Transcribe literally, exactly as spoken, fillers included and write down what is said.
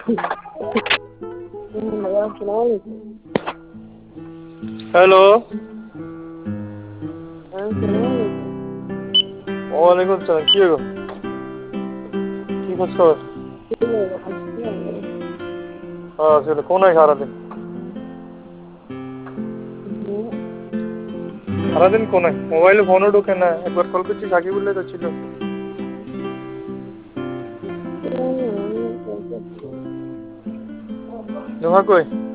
hello वालेकुम सलाम কি গো কি খোঁজ খবর হ্যাঁ চলে কোনায় সারাদিন সারাদিন কোনায় মোবাইলে ফোনও ঢোকে না একবার কল করছি সাকিব বললে তো ছিল নোহা কই